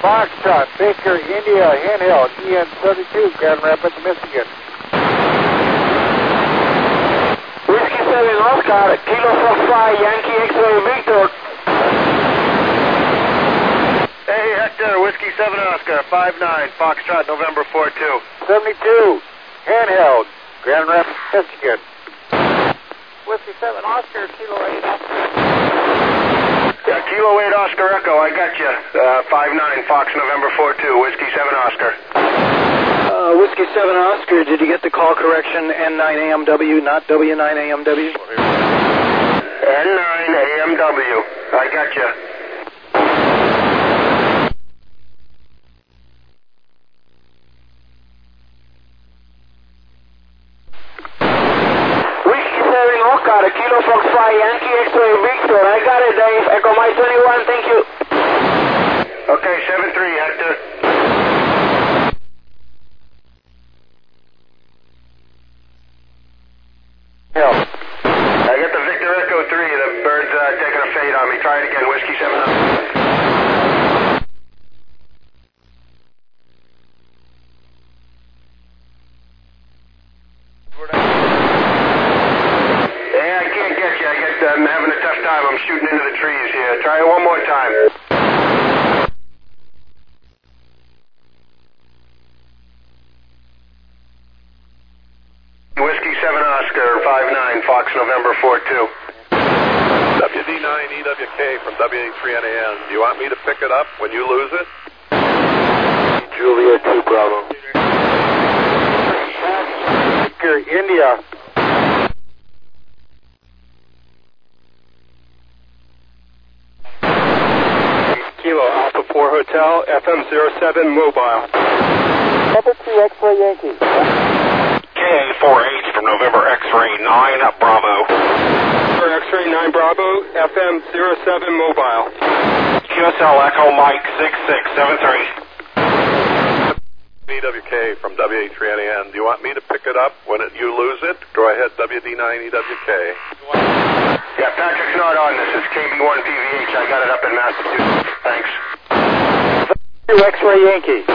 Foxtrot, Baker, India, handheld, EN32, Grand Rapids, Michigan. Whiskey 7 Oscar, Kilo Fox 5, Yankee X-Ray Victor. Hey, Hector, Whiskey 7 Oscar, 5-9, Foxtrot, November 4-2. 72, handheld, Grand Rapids, Michigan. Whiskey 7 Oscar, Kilo 8 Oscar. Yeah, Kilo 8 Oscar Echo, I got you. 5-9, Fox, November 4-2, Whiskey 7 Oscar. Whiskey 7 Oscar, did you get the call correction N9AMW, not W9AMW? N9AMW, I got you. Oscar, Kilo Fox 5, Yankee X-Ray Victor. I got it, Dave. Echo Mike 21, thank you. Okay, 7-3, Hector. Help. I got the Victor Echo 3. The bird's taking a fade on me. Try it again, Whiskey 7 Oscar. I'm having a tough time. I'm shooting into the trees here. Try it one more time. Whiskey 7 Oscar, 5-9, Fox, November 4-2. WD9EWK from WA3NAN. Do you want me to pick it up when you lose it? Julia 2 Bravo. India. Kilo Alpha 4 Hotel, FM07 Mobile. Level 2 X-Ray Yankee. KA4H from November X-Ray 9 Bravo. For X-Ray 9 Bravo, FM07 Mobile. QSL Echo Mike 6673. EWK from WA3NAN. Do you want me to pick it up when you lose it? Go ahead, WD9EWK. Yeah, Patrick's not on. This is KB1PVH. I got it up in Massachusetts. Thanks. X-Ray Yankee.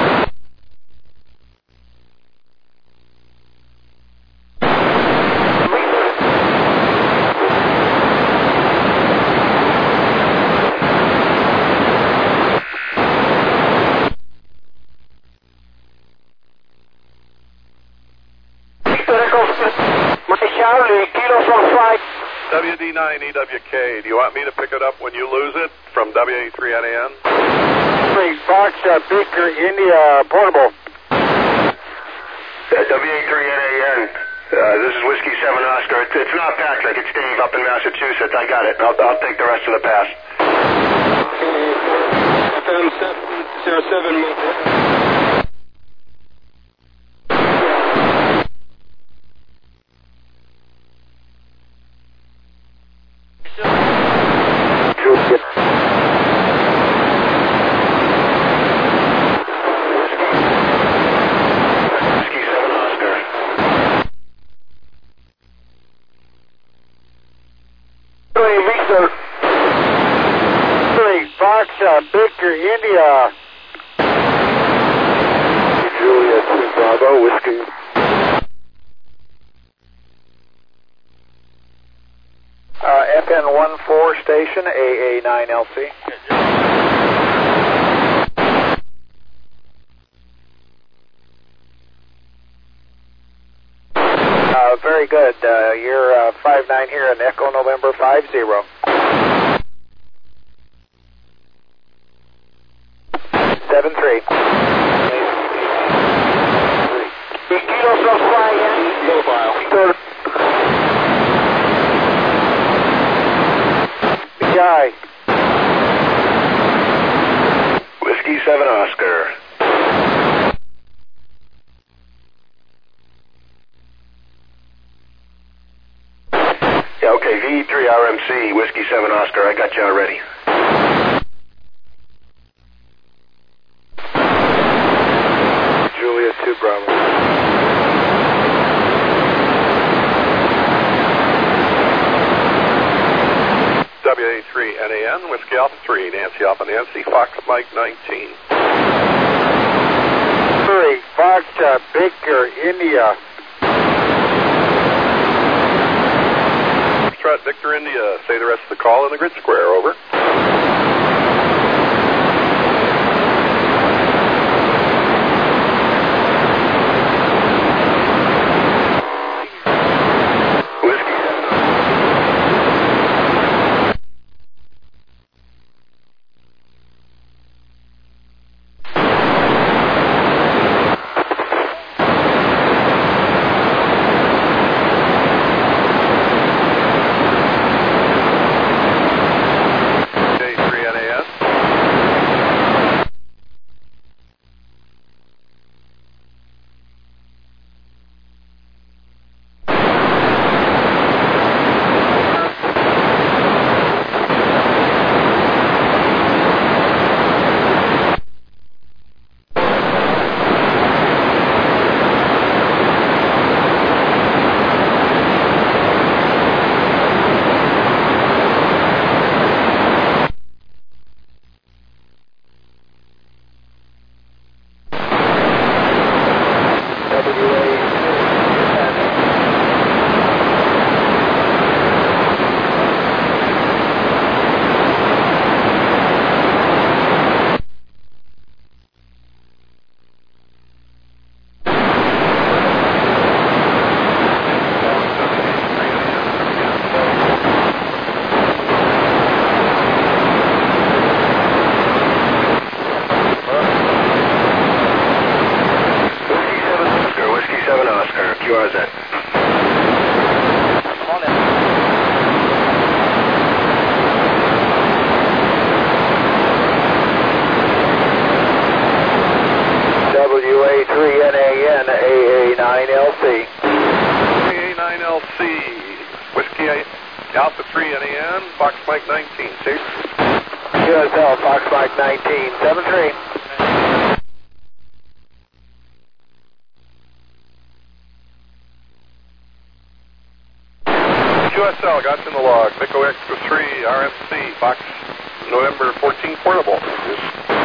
Charlie, Kilo Fox 5. WD9EWK. Do you want me to pick it up when you lose it from WA3NAN? Fox, Baker, India, portable. WA3NAN. This is Whiskey 7 Oscar. It's not Patrick. It's Dave up in Massachusetts. I got it. I'll take the rest of the pass. FM07 Mobile. Fox, Baker, India. Julia 2 Bravo, Whiskey. FN14 station, AA9LC. Very good. You're 5-9 here in Echo November 50. 7-3. Kilo Fox 5, Yankee Mobile. Victor. Guy. Whiskey 7 Oscar. Yeah, okay, VE3RMC, Whiskey 7 Oscar. I got you already. Julia 2 Bravo. WA3NAN. NAN, Whiskey Alpha 3, Nancy Alpha Nancy, Fox Mike 19. 3, Fox Baker, India. Foxtrot Victor India, say the rest of the call in the grid square, over. WA3NAN, AA9LC. AA9LC, Whiskey Alpha 3 NAN, Fox Mike 19, see? QSL, Fox Mike 19, 73. QSL, got you in the log. Pico Extra 3, RFC, Fox November 14 portable.